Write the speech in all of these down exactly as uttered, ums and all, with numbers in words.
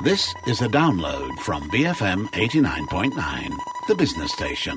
This is a download from B F M eighty-nine point nine, the business station.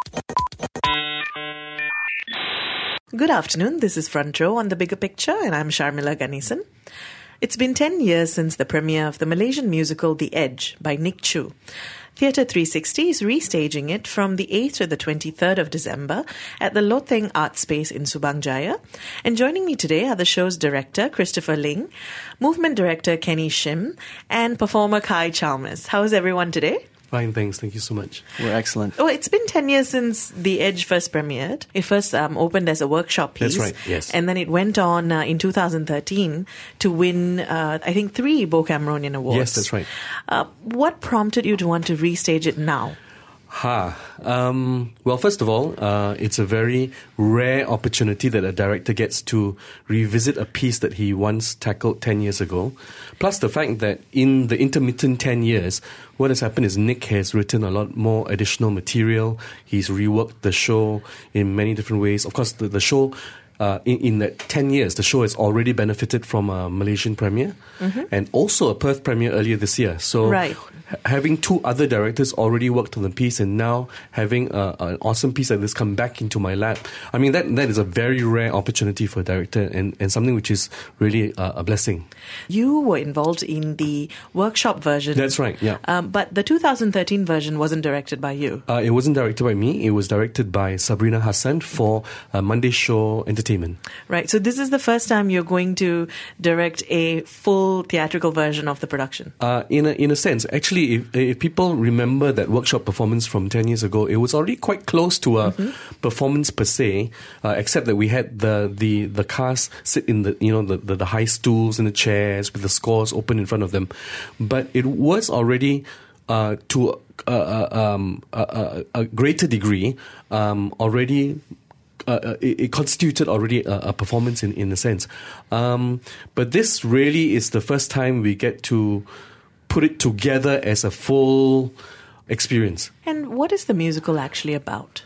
Good afternoon, this is Front Row on The Bigger Picture and I'm Sharmila Ganesan. It's been ten years since the premiere of the Malaysian musical The Edge by Nick Chu. Theatre three sixty is restaging it from the eighth to the twenty-third of December at the Loteng Art Space in Subang Jaya. And joining me today are the show's director, Christopher Ling, movement director, Kenny Shim, and performer Kai Chalmers. How is everyone today? Fine, thanks. Thank you so much. We're excellent. Oh, it's been ten years since The Edge first premiered. It first um, opened as a workshop piece. That's right, yes. And then it went on uh, in two thousand thirteen to win, uh, I think, three Bo Cameronian Awards. Yes, that's right. Uh, what prompted you to want to restage it now? Ha. Um, well, first of all, uh, it's a very rare opportunity that a director gets to revisit a piece that he once tackled ten years ago. Plus the fact that in the intermittent ten years, what has happened is Nick has written a lot more additional material. He's reworked the show in many different ways. Of course, the, the show... Uh, in, in that ten years, the show has already benefited from a Malaysian premiere mm-hmm. and also a Perth premiere earlier this year. So right. ha- having two other directors already worked on the piece and now having a, an awesome piece like this come back into my lap, I mean, that that is a very rare opportunity for a director and, and something which is really uh, a blessing. You were involved in the workshop version. That's right, yeah. Um, but the two thousand thirteen version wasn't directed by you. Uh, it wasn't directed by me. It was directed by Sabrina Hassan for uh, Monday Show Entertainment. Right. So this is the first time you're going to direct a full theatrical version of the production. Uh, in a in a sense, actually, if, if people remember that workshop performance from ten years ago, it was already quite close to a mm-hmm. performance per se, uh, except that we had the, the, the cast sit in the you know the, the, the high stools and the chairs with the scores open in front of them, but it was already uh, to a, a, um, a, a greater degree um, already. Uh, it, it constituted already a, a performance in, in a sense. Um, but this really is the first time we get to put it together as a full experience. And what is the musical actually about?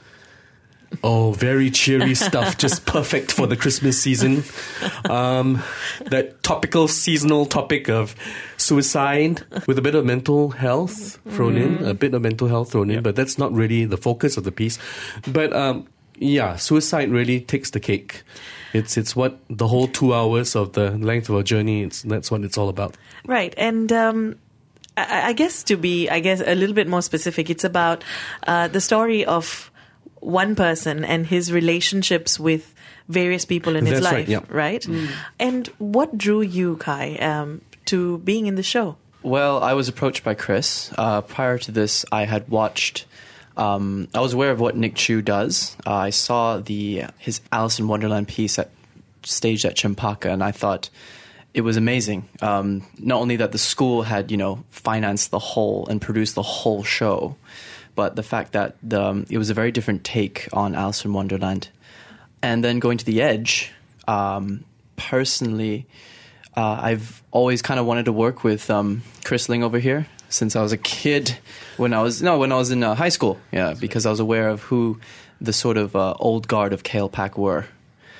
Oh, very cheery stuff, just perfect for the Christmas season. Um, that topical seasonal topic of suicide with a bit of mental health thrown mm. in, a bit of mental health thrown in, yeah. But that's not really the focus of the piece. But um, yeah, suicide really takes the cake. It's it's what the whole two hours of the length of our journey, it's, that's what it's all about. Right, and um, I, I guess to be, I guess, a little bit more specific, it's about uh, the story of one person and his relationships with various people in his that's life, right? Yeah. right? Mm. And what drew you, Kai, um, to being in the show? Well, I was approached by Chris. Uh, prior to this, I had watched... Um, I was aware of what Nick Chu does. Uh, I saw the his Alice in Wonderland piece at, staged at Chempaka, and I thought it was amazing. Um, not only that the school had, you know, financed the whole and produced the whole show, but the fact that the, um, it was a very different take on Alice in Wonderland. And then going to The Edge, um, personally, uh, I've always kind of wanted to work with um, Chris Ling over here. Since I was a kid, when I was no, when I was in uh, high school, yeah, because I was aware of who the sort of uh, old guard of K L P A C were,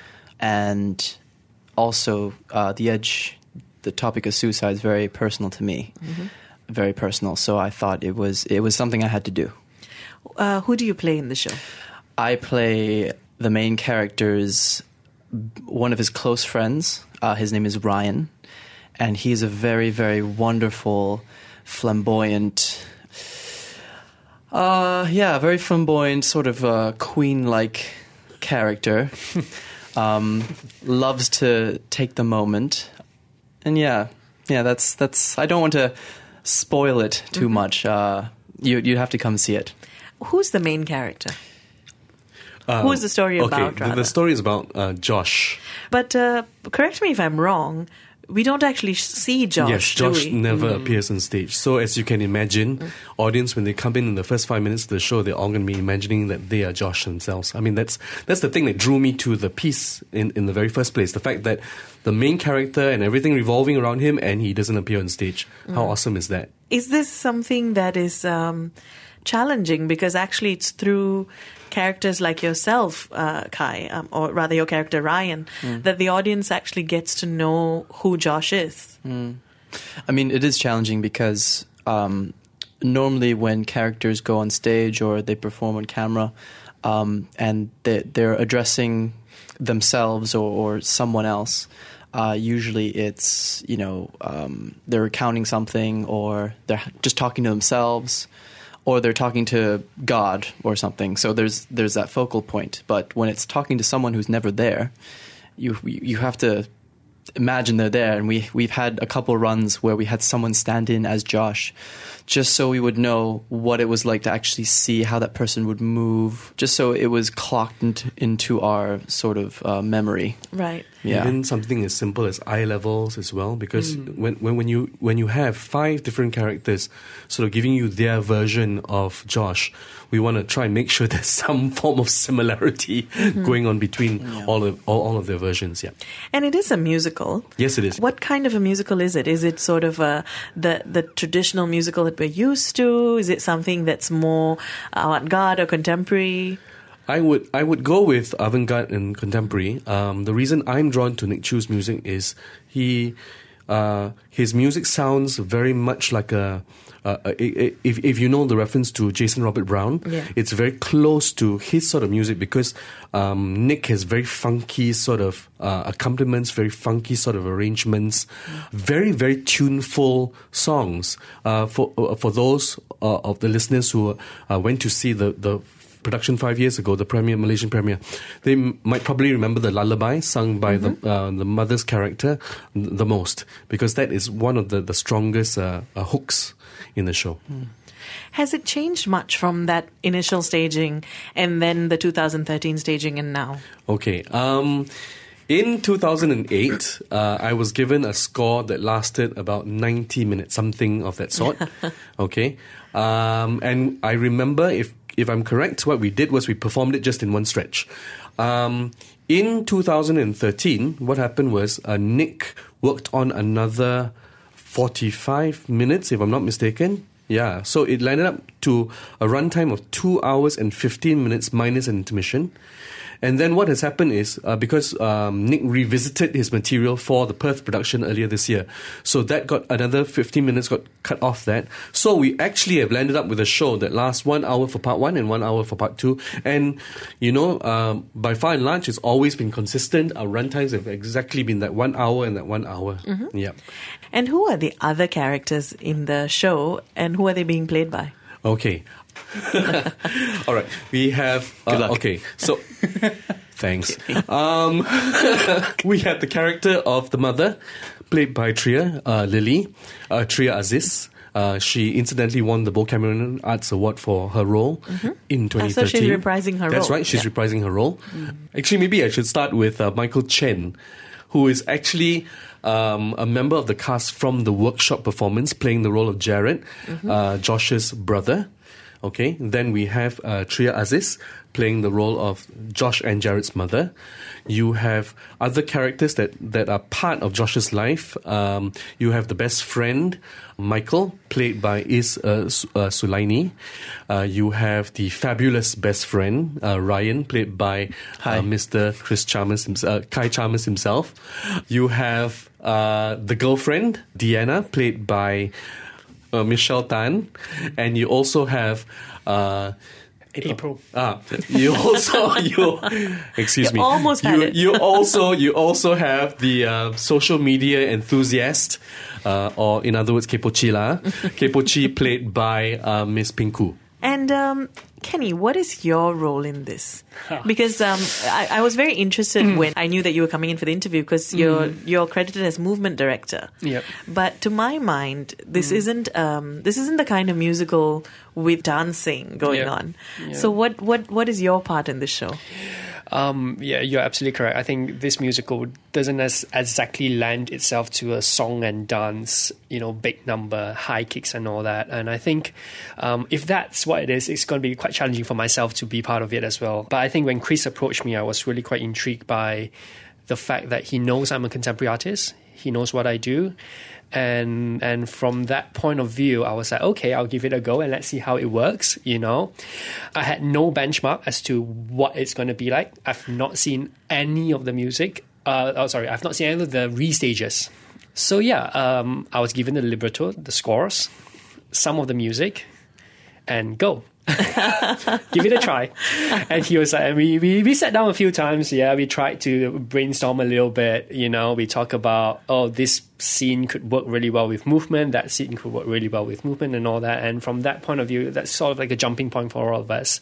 and also uh, The Edge, the topic of suicide is very personal to me, mm-hmm. very personal. So I thought it was it was something I had to do. Uh, who do you play in the show? I play the main character's one of his close friends. Uh, his name is Ryan, and he's a very very wonderful. Flamboyant, uh, yeah, very flamboyant, sort of uh, queen-like character. um, loves to take the moment, and yeah, yeah, that's that's. I don't want to spoil it too mm-hmm. much. Uh, you you have to come see it. Who's the main character? Uh, Who is the story okay, about? The, the story is about uh, Josh. But uh, correct me if I'm wrong. We don't actually see Josh, Yes, Josh do we? never mm. appears on stage. So as you can imagine, mm. audience, when they come in in the first five minutes of the show, they're all going to be imagining that they are Josh themselves. I mean, that's that's the thing that drew me to the piece in, in the very first place. The fact that the main character and everything revolving around him and he doesn't appear on stage. Mm. How awesome is that? Is this something that is um, challenging? Because actually it's through characters like yourself, uh, Kai, um, or rather your character Ryan, mm. that the audience actually gets to know who Josh is. Mm. I mean, it is challenging because um, normally when characters go on stage or they perform on camera, um, and they, they're addressing themselves or, or someone else, uh, usually it's, you know, um, they're recounting something, or they're just talking to themselves, or they're talking to God or something. So there's there's that focal point. But when it's talking to someone who's never there, you you have to imagine they're there. And we we've had a couple runs where we had someone stand in as Josh, just so we would know what it was like to actually see how that person would move, just so it was clocked into, into our sort of uh, memory. Right. Yeah. Even something as simple as eye levels as well, because mm. when, when when you when you have five different characters sort of giving you their version of Josh, we want to try and make sure there's some form of similarity mm-hmm. going on between yeah. all of all, all of their versions. Yeah. And it is a musical. Yes, it is. What kind of a musical is it? Is it sort of a the the traditional musical that we're used to? Is it something that's more avant-garde or contemporary? I would I would go with avant-garde and contemporary. Um, the reason I'm drawn to Nick Chu's music is he uh, his music sounds very much like a. Uh, if if you know the reference to Jason Robert Brown, yeah. it's very close to his sort of music, because um, Nick has very funky sort of uh, accompaniments, very funky sort of arrangements, mm. very very tuneful songs. Uh, for uh, for those uh, of the listeners who uh, went to see the the. production five years ago, the premiere, Malaysian premiere, they m- might probably remember the lullaby sung by mm-hmm. the uh, the mother's character the most, because that is one of the, the strongest uh, uh, hooks in the show. Mm. Has it changed much from that initial staging and then the two thousand thirteen staging and now? Okay. Um, in two thousand eight, uh, I was given a score that lasted about ninety minutes, something of that sort. Okay. Um, and I remember, if If I'm correct, what we did was we performed it just in one stretch. Um, in two thousand thirteen, what happened was uh, Nick worked on another forty-five minutes, if I'm not mistaken. Yeah, so it landed up to a runtime of two hours and fifteen minutes minus an intermission. And then what has happened is, uh, because um, Nick revisited his material for the Perth production earlier this year, so that got another fifteen minutes got cut off that. So we actually have landed up with a show that lasts one hour for part one and one hour for part two. And, you know, um, by far and large, it's always been consistent. Our runtimes have exactly been that one hour and that one hour. Mm-hmm. Yeah. And who are the other characters in the show, and who are they being played by? Okay. All right. We have... Uh, okay, so... Thanks. Um, we have the character of the mother, played by Tria uh, Lily, uh, Tria Aziz. Uh, she incidentally won the Bo Cameron Arts Award for her role mm-hmm. in twenty thirteen. Uh, so she's reprising her That's role. That's right, she's yeah. reprising her role. Mm. Actually, maybe I should start with uh, Michael Chen, who is actually... Um, a member of the cast from the workshop performance, playing the role of Jared, mm-hmm. uh, Josh's brother. Okay, then we have uh, Tria Aziz playing the role of Josh and Jared's mother. You have other characters that, that are part of Josh's life. Um, you have the best friend, Michael, played by Is uh, uh, Sulaini. Uh, you have the fabulous best friend, uh, Ryan, played by uh, Mister Chris Chalmers, uh, Kai Chalmers himself. You have uh, the girlfriend, Deanna, played by uh, Michelle Tan. And you also have... Uh, April. Ah, you also you excuse you me. Almost you had it. you also you also have the uh, social media enthusiast, uh, or in other words, Kepochila. Kepochi, played by uh, Miss Pinku. And um, Kenny, what is your role in this? Because um, I, I was very interested mm. when I knew that you were coming in for the interview, because you're mm. you're credited as movement director. Yep. But to my mind, this mm. isn't um, this isn't the kind of musical with dancing going yep. on. Yep. So what, what what is your part in this show? Um, yeah, you're absolutely correct. I think this musical doesn't as exactly lend itself to a song and dance, you know, big number, high kicks and all that. And I think um, if that's what it is, it's going to be quite challenging for myself to be part of it as well. But I think when Chris approached me, I was really quite intrigued by the fact that he knows I'm a contemporary artist. He knows what I do. And and from that point of view, I was like, okay, I'll give it a go and let's see how it works, you know. I had no benchmark as to what it's going to be like. I've not seen any of the music. Uh, oh, sorry, I've not seen any of the restages. So yeah, um, I was given the libretto, the scores, some of the music, and go. Give it a try. And he was like, and we, we, we sat down a few times. Yeah, we tried to brainstorm a little bit. You know, we talk about, oh, this scene could work really well with movement. That scene could work really well with movement and all that. And from that point of view, that's sort of like a jumping point for all of us.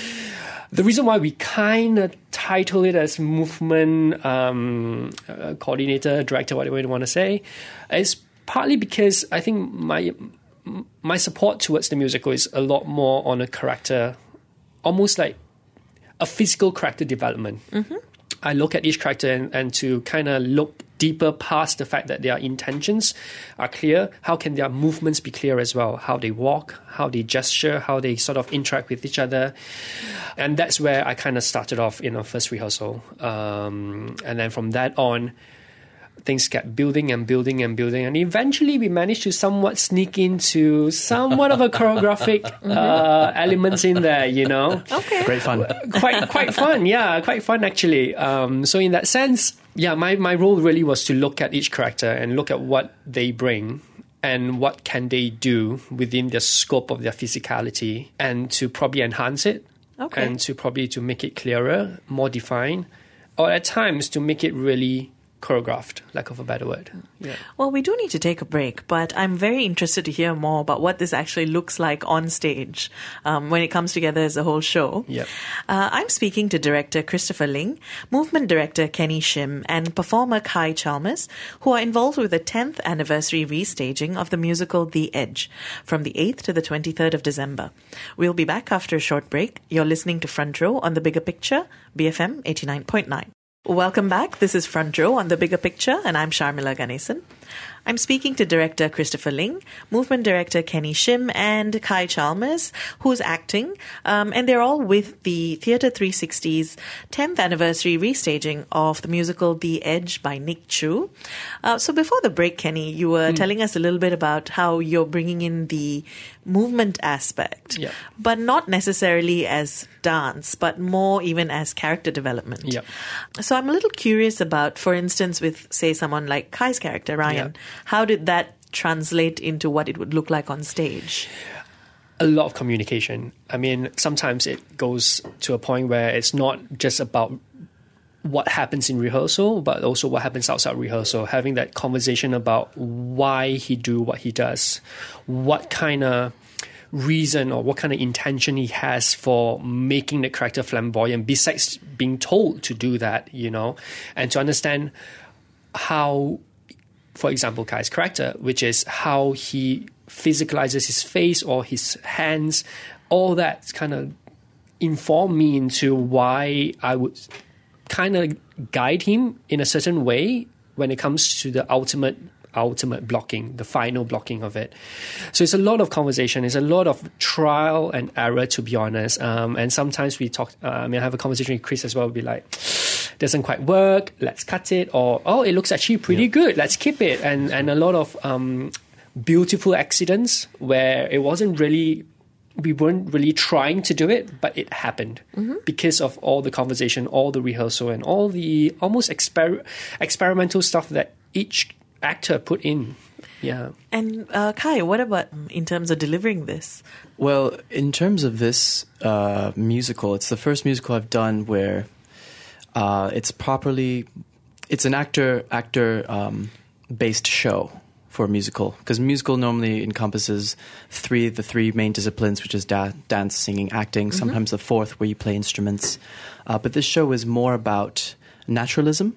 The reason why we kind of title it as movement um, uh, coordinator, director, whatever you want to say, is partly because I think my my support towards the musical is a lot more on a character, almost like a physical character development. Mm-hmm. I look at each character and, and to kind of look deeper past the fact that their intentions are clear. How can their movements be clear as well? How they walk, how they gesture, how they sort of interact with each other. And that's where I kind of started off in our first rehearsal. Um, and then from that on, things kept building and building and building. And eventually we managed to somewhat sneak into somewhat of a choreographic uh, elements in there, you know. Okay. Great fun. Quite quite fun, yeah, quite fun actually. Um, so in that sense, yeah, my, my role really was to look at each character and look at what they bring and what can they do within the scope of their physicality, and to probably enhance it, Okay. and to probably to make it clearer, more defined, or at times to make it really choreographed, lack of a better word. Yeah. Well, we do need to take a break, but I'm very interested to hear more about what this actually looks like on stage um, when it comes together as a whole show. Yep. Uh, I'm speaking to director Christopher Ling, movement director Kenny Shim, and performer Kai Chalmers, who are involved with the tenth anniversary restaging of the musical The Edge from the eighth to the twenty-third of December. We'll be back after a short break. You're listening to Front Row on The Bigger Picture, B F M eighty-nine point nine. Welcome back. This is Front Row on The Bigger Picture, and I'm Sharmila Ganesan. I'm speaking to director Christopher Ling, movement director Kenny Shim, and Kai Chalmers, who's acting, um, and they're all with the Theatre three sixty's tenth anniversary restaging of the musical The Edge by Nick Chu. Uh, so before the break, Kenny, you were mm. telling us a little bit about how you're bringing in the movement aspect, Yep. but not necessarily as dance, but more even as character development. Yep. So I'm a little curious about, for instance, with, say, someone like Kai's character, Ryan, Yep. how did that translate into what it would look like on stage? A lot of communication. I mean, sometimes it goes to a point where it's not just about what happens in rehearsal, but also what happens outside rehearsal. Having that conversation about why he do what he does, what kind of reason or what kind of intention he has for making the character flamboyant, besides being told to do that, you know, and to understand how, for example, Kai's character, which is how he physicalizes his face or his hands, all that kind of informed me into why I would kind of guide him in a certain way when it comes to the ultimate ultimate blocking, the final blocking of it. So it's a lot of conversation. It's a lot of trial and error, to be honest. Um, and sometimes we talk, uh, I mean, I have a conversation with Chris as well, be like, doesn't quite work, let's cut it, or, oh, it looks actually pretty yeah. good, let's keep it. And, and a lot of um, beautiful accidents where it wasn't really, we weren't really trying to do it, but it happened mm-hmm. because of all the conversation, all the rehearsal, and all the almost exper- experimental stuff that each actor put in. Yeah. And uh, Kai, what about in terms of delivering this? Well, in terms of this uh, musical, it's the first musical I've done where uh, it's properly, it's an actor actor um, based show for a musical, because musical normally encompasses three the three main disciplines, which is da- dance, singing, acting. Mm-hmm. Sometimes a fourth where you play instruments. Uh, but this show is more about naturalism,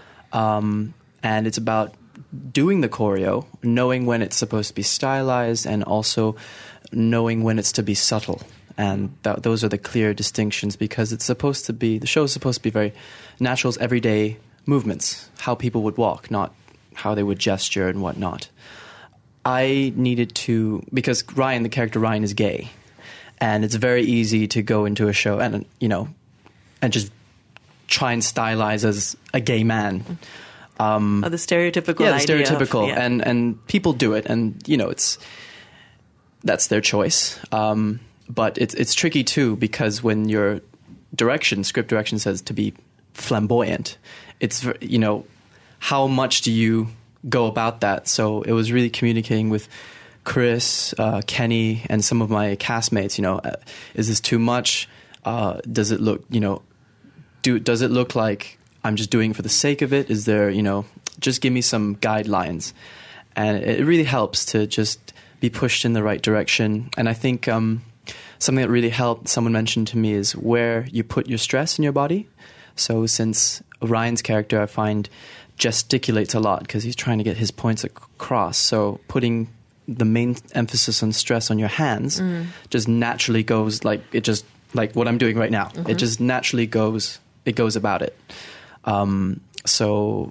um, and it's about doing the choreo, knowing when it's supposed to be stylized, and also knowing when it's to be subtle. And that, those are the clear distinctions, because it's supposed to be, the show is supposed to be very natural, everyday movements, how people would walk, not how they would gesture and whatnot. I needed to, because Ryan, the character Ryan, is gay, and it's very easy to go into a show and, you know, and just try and stylize as a gay man. Um, oh, the stereotypical yeah, the idea stereotypical, of, yeah. and and people do it, and you know, it's that's their choice. Um, but it's it's tricky too, because when your direction, script direction says to be flamboyant, it's, you know, how much do you go about that. So it was really communicating with Chris, uh, Kenny, and some of my castmates. You know, uh, is this too much? Uh, does it look, you know, do does it look like I'm just doing it for the sake of it? Is there, you know, just give me some guidelines. And it really helps to just be pushed in the right direction. And I think um, something that really helped, someone mentioned to me, is where you put your stress in your body. So since Ryan's character, I find, gesticulates a lot because he's trying to get his points across. So putting the main emphasis on stress on your hands mm. just naturally goes like, it just, like what I'm doing right now. Mm-hmm. It just naturally goes, it goes about it. Um, so,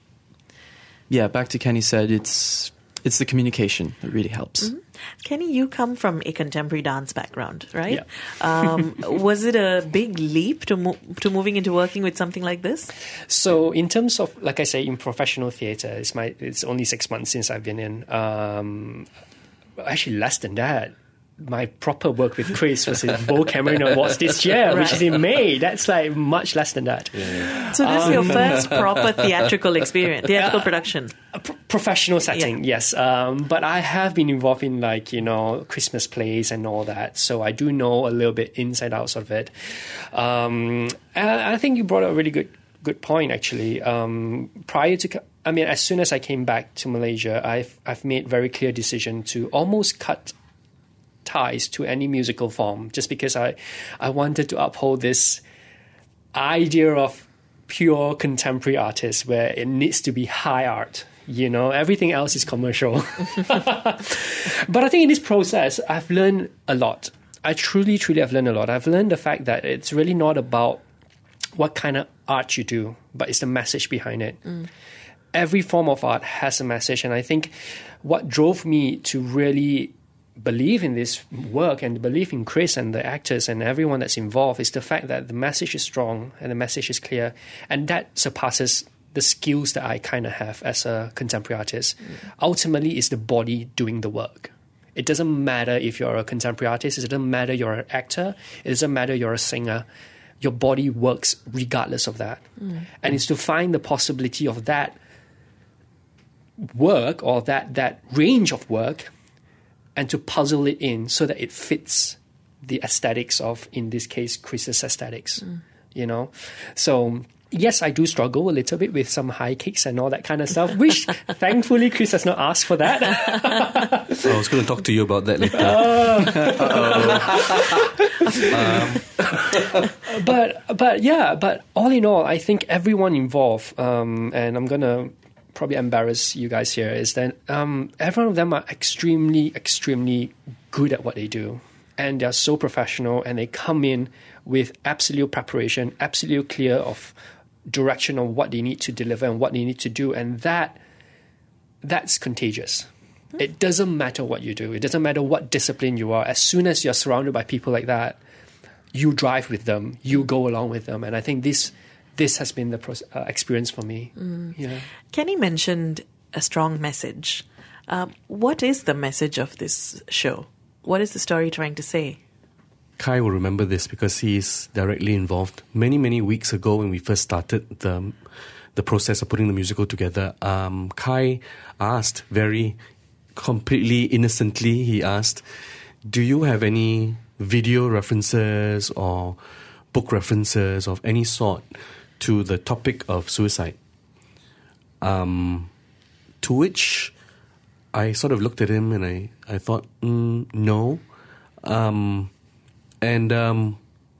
yeah, back to Kenny said, it's it's the communication that really helps. Mm-hmm. Kenny, you come from a contemporary dance background, right? Yeah. um, was it a big leap to mo- to moving into working with something like this? So, in terms of, like I say, in professional theatre, it's my it's only six months since I've been in. Um, actually, less than that. My proper work with Chris was in Bo Cameron Awards this year, right. which is in May. That's like much less than that. Yeah, yeah. So this um, is your first proper theatrical experience, theatrical uh, production? A pro- professional setting, yeah. yes. Um, but I have been involved in like, you know, Christmas plays and all that. So I do know a little bit inside out of it. Um, and I think you brought up a really good good point, actually. Um, prior to... I mean, as soon as I came back to Malaysia, I've I've made very clear decision to almost cut ties to any musical form, just because I, I wanted to uphold this idea of pure contemporary artists where it needs to be high art. You know, everything else is commercial. But I think in this process, I've learned a lot. I truly, truly have learned a lot. I've learned the fact that it's really not about what kind of art you do, but it's the message behind it. Mm. Every form of art has a message. And I think what drove me to really believe in this work and believe in Chris and the actors and everyone that's involved is the fact that the message is strong and the message is clear, and that surpasses the skills that I kind of have as a contemporary artist. Mm. Ultimately, it's the body doing the work. It doesn't matter if you're a contemporary artist, it doesn't matter you're an actor, it doesn't matter you're a singer. Your body works regardless of that. Mm. And it's to find the possibility of that work or that that range of work and to puzzle it in so that it fits the aesthetics of, in this case, Chris's aesthetics, mm. you know? So, yes, I do struggle a little bit with some high kicks and all that kind of stuff, which thankfully Chris has not asked for that. So I was going to talk to you about that later. Uh, um. but, but yeah, but all in all, I think everyone involved, um, and I'm going to probably embarrass you guys here, is that um, every one of them are extremely, extremely good at what they do. And they're so professional, and they come in with absolute preparation, absolute clear of direction of what they need to deliver and what they need to do. And that that's contagious. Mm-hmm. It doesn't matter what you do. It doesn't matter what discipline you are. As soon as you're surrounded by people like that, you drive with them, you go along with them. And I think this this has been the pro- uh, experience for me. Mm. Yeah. Kenny mentioned a strong message. Um, what is the message of this show? What is the story trying to say? Kai will remember this because he is directly involved. Many, many weeks ago when we first started the the process of putting the musical together, um, Kai asked very completely innocently, he asked, do you have any video references or book references of any sort to the topic of suicide? Um, to which I sort of looked at him and I, I thought, mm, no. Um, and um,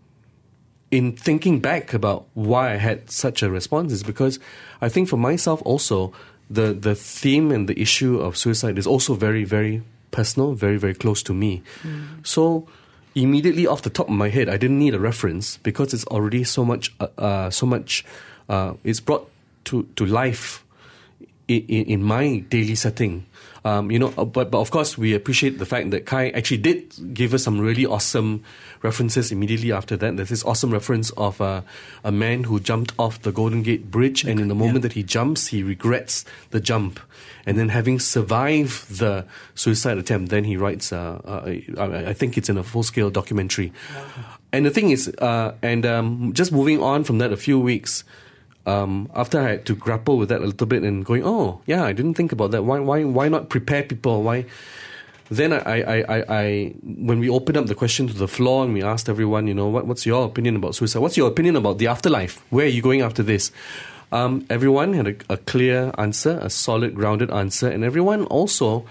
in thinking back about why I had such a response is because I think for myself also, the, the theme and the issue of suicide is also very, very personal, very, very close to me. Mm. So immediately off the top of my head, I didn't need a reference because it's already so much, uh, uh, so much, uh, it's brought to, to life in, in my daily setting. Um, you know, but, but of course we appreciate the fact that Kai actually did give us some really awesome references immediately after that. There's this awesome reference of uh, a man who jumped off the Golden Gate Bridge, and in the moment yeah. that he jumps, he regrets the jump. And then having survived the suicide attempt, then he writes, uh, uh, I, I think it's in a full-scale documentary. Wow. And the thing is, uh, and um, just moving on from that a few weeks, um, after I had to grapple with that a little bit and going, oh yeah, I didn't think about that. Why why why not prepare people? Why? Then I, I, I, I, when we opened up the question to the floor and we asked everyone, you know, what, what's your opinion about suicide? What's your opinion about the afterlife? Where are you going after this? Um, everyone had a, a clear answer, a solid, grounded answer, and everyone also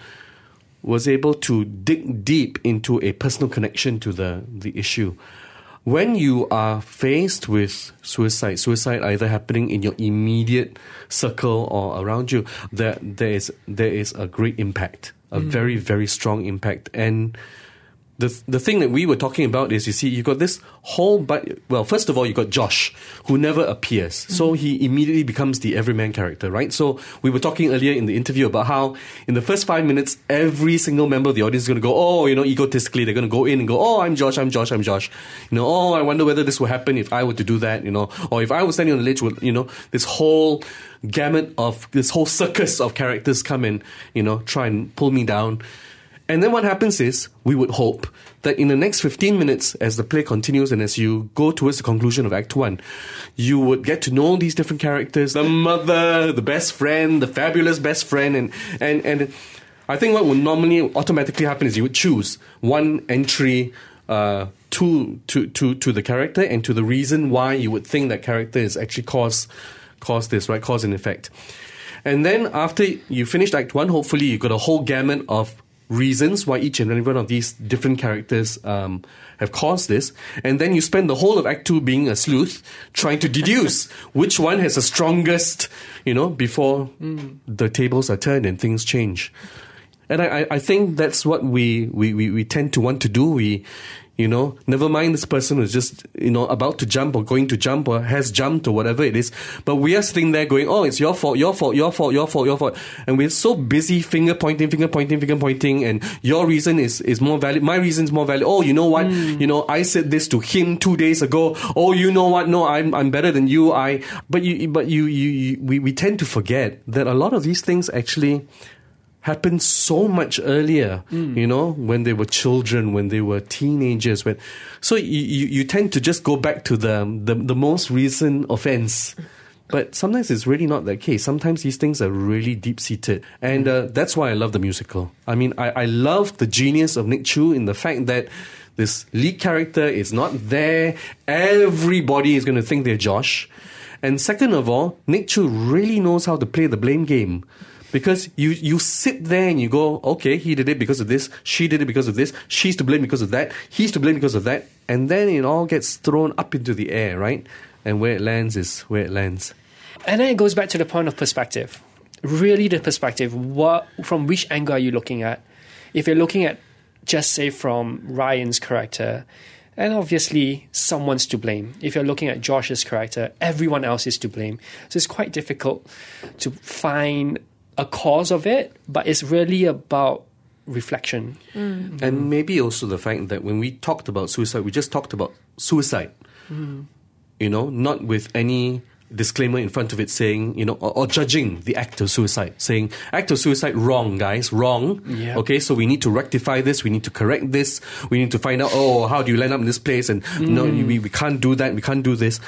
was able to dig deep into a personal connection to the, the issue. When you are faced with suicide, suicide either happening in your immediate circle or around you, there, there is there is a great impact. A mm. very, very strong impact. And the the thing that we were talking about is, you see, you got this whole... But well, first of all, you got Josh, who never appears. Mm. So he immediately becomes the everyman character, right? So we were talking earlier in the interview about how in the first five minutes, every single member of the audience is going to go, oh, you know, egotistically, they're going to go in and go, oh, I'm Josh, I'm Josh, I'm Josh. You know, oh, I wonder whether this will happen if I were to do that, you know. Or if I was standing on the ledge, with, you know, this whole... gamut of this whole circus of characters come and, you know, try and pull me down. And then what happens is, we would hope that in the next fifteen minutes, as the play continues and as you go towards the conclusion of Act One, you would get to know these different characters, the mother, the best friend, the fabulous best friend, and and, and I think what would normally automatically happen is you would choose one entry uh, to, to, to, to the character and to the reason why you would think that character is actually cause cause this, right? Cause and effect. And then after you finished Act One, hopefully you got a whole gamut of reasons why each and every one of these different characters um, have caused this. And then you spend the whole of Act Two being a sleuth, trying to deduce which one has the strongest, you know, before mm. the tables are turned and things change. And I, I think that's what we, we, we, we tend to want to do. We, you know, never mind this person who's just, you know, about to jump or going to jump or has jumped or whatever it is. But we are sitting there going, oh, it's your fault, your fault, your fault, your fault, your fault. And we're so busy finger pointing, finger pointing, finger pointing. And your reason is, is more valid. My reason is more valid. Oh, you know what? Mm. You know, I said this to him two days ago. Oh, you know what? No, I'm, I'm better than you. I, but you, but you, you, you we, we tend to forget that a lot of these things actually happened so much earlier, mm. you know, when they were children, when they were teenagers. When, so you, you, you tend to just go back to the, the the most recent offense. But sometimes it's really not that case. Sometimes these things are really deep-seated. And uh, that's why I love the musical. I mean, I, I love the genius of Nick Chu in the fact that this lead character is not there. Everybody is going to think they're Josh. And second of all, Nick Chu really knows how to play the blame game. Because you, you sit there and you go, okay, he did it because of this, she did it because of this, she's to blame because of that, he's to blame because of that, and then it all gets thrown up into the air, right? And where it lands is where it lands. And then it goes back to the point of perspective. Really the perspective. What, from which angle are you looking at? If you're looking at, just say, from Ryan's character, and obviously someone's to blame. If you're looking at Josh's character, everyone else is to blame. So it's quite difficult to find a cause of it, but it's really about reflection. Mm. And maybe also the fact that when we talked about suicide, we just talked about suicide. Mm. You know, not with any disclaimer in front of it saying, you know, or, or judging the act of suicide, saying, act of suicide, wrong, guys, wrong. Yeah. Okay, so we need to rectify this, we need to correct this, we need to find out, oh, how do you land up in this place? And mm. no, we, we can't do that, we can't do this.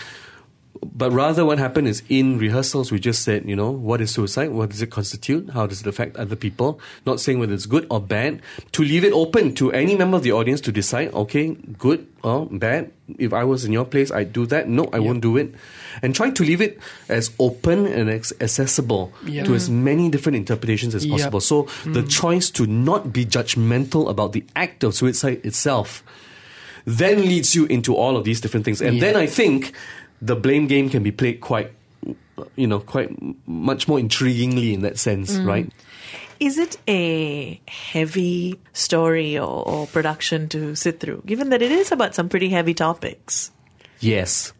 But rather what happened is in rehearsals, we just said, you know, what is suicide? What does it constitute? How does it affect other people? Not saying whether it's good or bad. To leave it open to any member of the audience to decide, okay, good or bad. If I was in your place, I'd do that. No, I yep. won't do it. And trying to leave it as open and as accessible yep. to as many different interpretations as possible. Yep. So mm. the choice to not be judgmental about the act of suicide itself then leads you into all of these different things. And yep. then I think the blame game can be played quite, you know, quite much more intriguingly in that sense, mm. right? Is it a heavy story or, or production to sit through, given that it is about some pretty heavy topics? Yes.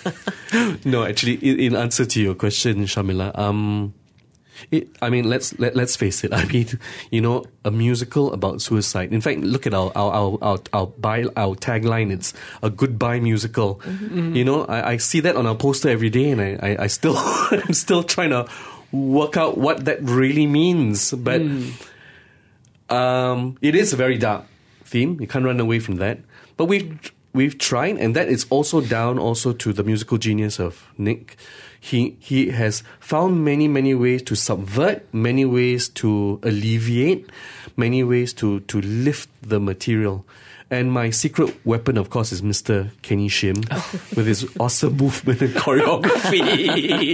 No, actually, in, in answer to your question, Sharmila, um, it, I mean, let's let, let's face it. I mean, you know, a musical about suicide. In fact, look at our our our our, our, by, our tagline. It's a goodbye musical. Mm-hmm. You know, I, I see that on our poster every day, and I, I, I still I'm still trying to work out what that really means. But mm. um, it is a very dark theme. You can't run away from that. But we've we've tried, and that is also down also to the musical genius of Nick. He he has found many many ways to subvert, many ways to alleviate, many ways to to lift the material. And my secret weapon, of course, is Mister Kenny Shim with his awesome movement and choreography.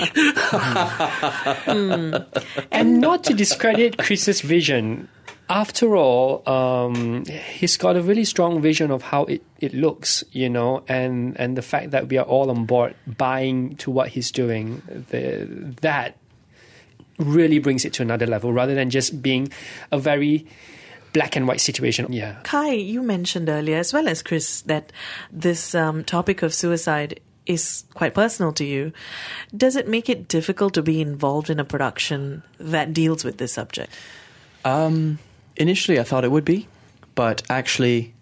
mm. And not to discredit Chris's vision, after all, um, he's got a really strong vision of how it, it looks, you know, and, and the fact that we are all on board buying to what he's doing, the, that really brings it to another level rather than just being a very black and white situation. Yeah. Kai, you mentioned earlier, as well as Chris, that this um, topic of suicide is quite personal to you. Does it make it difficult to be involved in a production that deals with this subject? Um, initially, I thought it would be, but actually,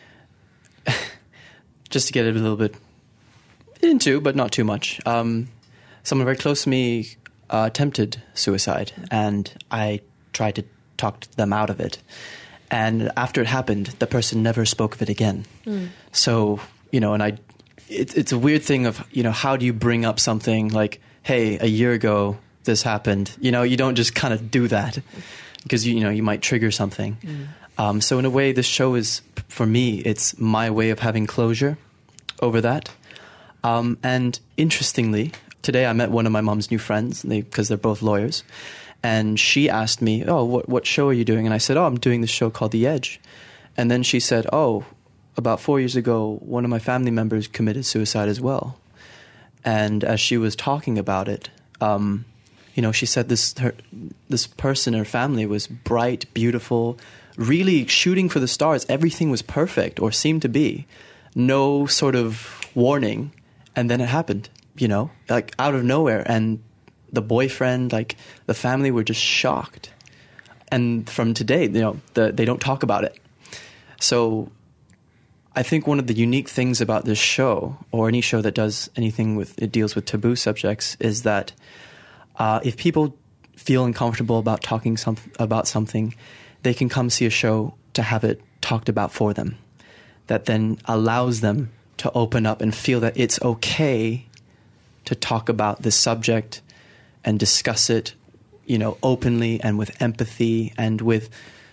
just to get it a little bit into, but not too much, um, someone very close to me uh, attempted suicide, and I tried to talk them out of it. And after it happened, the person never spoke of it again. Mm. So, you know, and I, it, it's a weird thing of, you know, how do you bring up something like, hey, a year ago this happened? You know, you don't just kind of do that because, you, you know, you might trigger something. Mm. Um, so in a way, this show is, for me, it's my way of having closure over that. Um, and interestingly, today I met one of my mom's new friends because they, they're both lawyers. And she asked me, oh, what, what show are you doing? And I said, oh, I'm doing this show called The Edge. And then she said, oh, about four years ago, one of my family members committed suicide as well. And as she was talking about it, um, you know, she said this her, this person, her family, was bright, beautiful, really shooting for the stars. Everything was perfect, or seemed to be. No sort of warning. And then it happened, you know, like out of nowhere. And the boyfriend, like the family were just shocked. And from today, you know, the, they don't talk about it. So I think one of the unique things about this show, or any show that does anything with, it deals with taboo subjects, is that uh, if people feel uncomfortable about talking some, about something, they can come see a show to have it talked about for them. That then allows them to open up and feel that it's okay to talk about this subject and discuss it, you know, openly and with empathy and with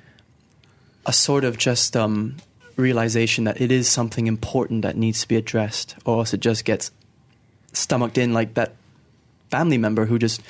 a sort of just um, realization that it is something important that needs to be addressed, or else it just gets stomached in like that family member who just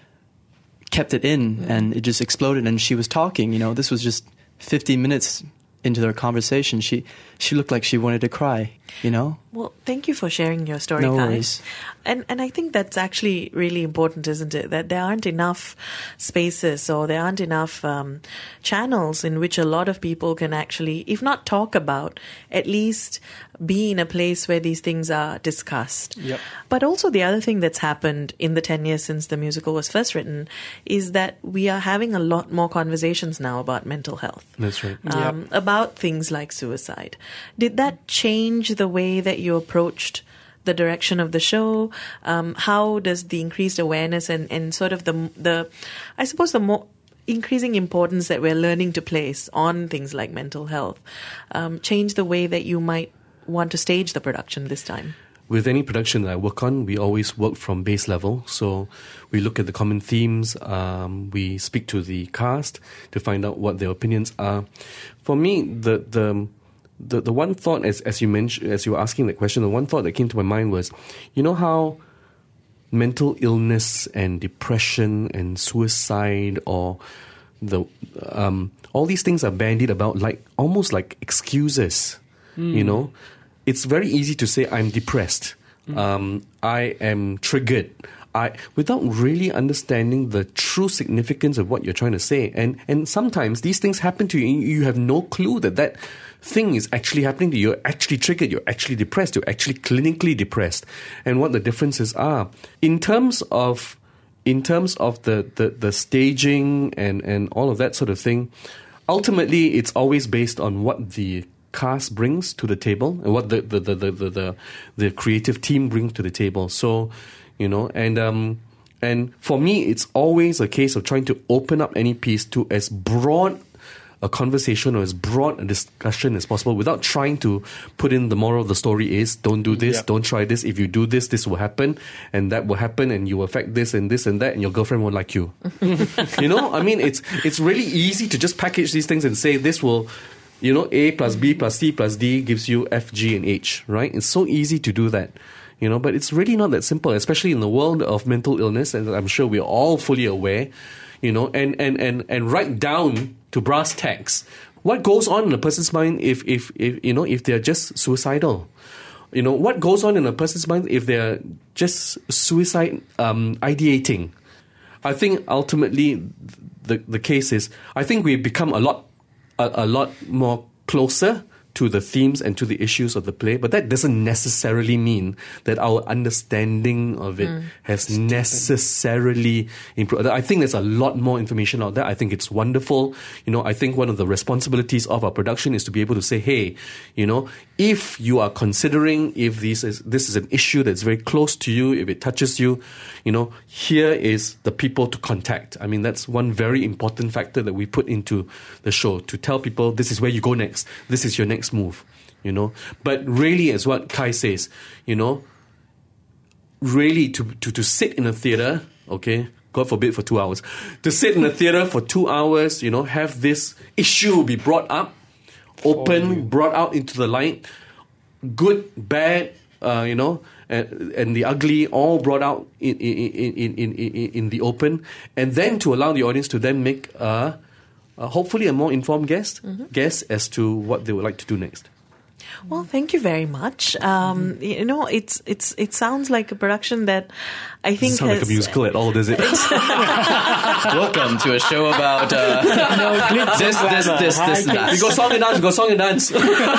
kept it in mm. and it just exploded. And she was talking, you know, this was just fifteen minutes into their conversation. She she looked like she wanted to cry, you know? Well, thank you for sharing your story, No Kai. worries. And and I think that's actually really important, isn't it? That there aren't enough spaces, or there aren't enough um, channels in which a lot of people can actually, if not talk about, at least be in a place where these things are discussed. Yep. But also the other thing that's happened in the ten years since the musical was first written is that we are having a lot more conversations now about mental health. That's right. Um, Yep. About things like suicide. Did that change the way that you approached the direction of the show? Um, how does the increased awareness and, and sort of the, the, I suppose the more increasing importance that we're learning to place on things like mental health um, change the way that you might want to stage the production this time? With any production that I work on, we always work from base level. So we look at the common themes. Um, we speak to the cast to find out what their opinions are. For me, the the the, the one thought, as as you mentioned, as you were asking that question, the one thought that came to my mind was, you know how mental illness and depression and suicide, or the um, all these things are bandied about like almost like excuses. Mm. You know, it's very easy to say I'm depressed, mm. um, I am triggered, I without really understanding the true significance of what you're trying to say. And and sometimes these things happen to you, and you have no clue that that thing is actually happening to you. You're actually triggered, you're actually depressed, you're actually clinically depressed, and what the differences are. In terms of in terms of the, the, the staging and, and all of that sort of thing, ultimately it's always based on what the cast brings to the table and what the the, the, the, the, the, the creative team brings to the table. So, you know, and um and for me it's always a case of trying to open up any piece to as broad a conversation or as broad a discussion as possible without trying to put in the moral of the story is don't do this, Yep. don't try this. If you do this, this will happen and that will happen and you will affect this and this and that and your girlfriend won't like you. You know, I mean, it's it's really easy to just package these things and say this will, you know, A plus B plus C plus D gives you F, G and H, right? It's so easy to do that. You know, but it's really not that simple, especially in the world of mental illness, and I'm sure we're all fully aware, you know, and, and, and, and right down to brass tacks. What goes on in a person's mind if, if, if, you know, if they're just suicidal? You know, what goes on in a person's mind if they're just suicide um, ideating? I think ultimately the the case is, I think we've become a lot, a, a lot more closer to the themes and to the issues of the play, but that doesn't necessarily mean that our understanding of it mm. has necessarily improved. I think there's a lot more information out there. I think it's wonderful. You know, I think one of the responsibilities of our production is to be able to say, hey, you know, if you are considering if this is this is an issue that's very close to you, if it touches you, you know, here is the people to contact. I mean, that's one very important factor that we put into the show, to tell people this is where you go next. This is your next move, you know. But really, as what Kai says, you know, really to, to, to sit in a theatre, okay, God forbid for two hours, to sit in a theatre for two hours, you know, have this issue be brought up, open, brought out into the light, good, bad, uh, you know, and, and the ugly, all brought out in in, in, in, in in the open, and then to allow the audience to then make a Uh, hopefully a more informed guess, mm-hmm. guess as to what they would like to do next. Well, thank you very much. Um, mm-hmm. You know, it's it's it sounds like a production that I think doesn't sound has, like a musical at all, does it? Welcome to a show about uh, no, this, this, this, this, and that. We got song and dance. We got song and dance.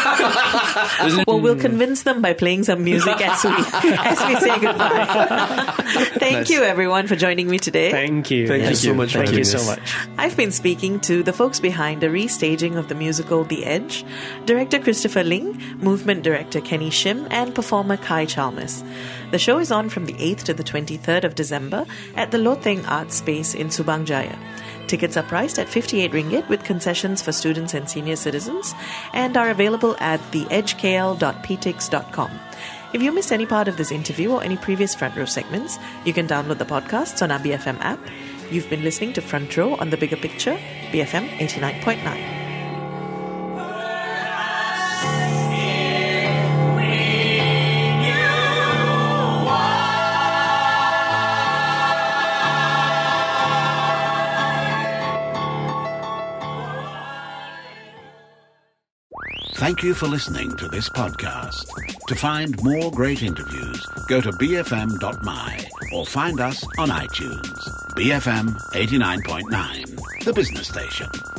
Well, we'll convince them by playing some music as we as we say goodbye. Thank nice. you, everyone, for joining me today. Thank you. Thank, Thank you so much. Thank for you so us. much. I've been speaking to the folks behind the restaging of the musical The Edge, director Christopher Ling, movement director Kenny Shim, and performer Kai Chalmers. The show is on from the eighth to the twenty-third of December at the Loteng Arts Space in Subang Jaya. Tickets are priced at fifty-eight ringgit with concessions for students and senior citizens and are available at the edge k l dot p tix dot com. If you missed any part of this interview or any previous Front Row segments, you can download the podcasts on our B F M app. You've been listening to Front Row on The Bigger Picture, B F M eighty-nine point nine. Thank you for listening to this podcast. To find more great interviews, go to b f m dot m y or find us on iTunes. B F M eighty-nine point nine, the business station.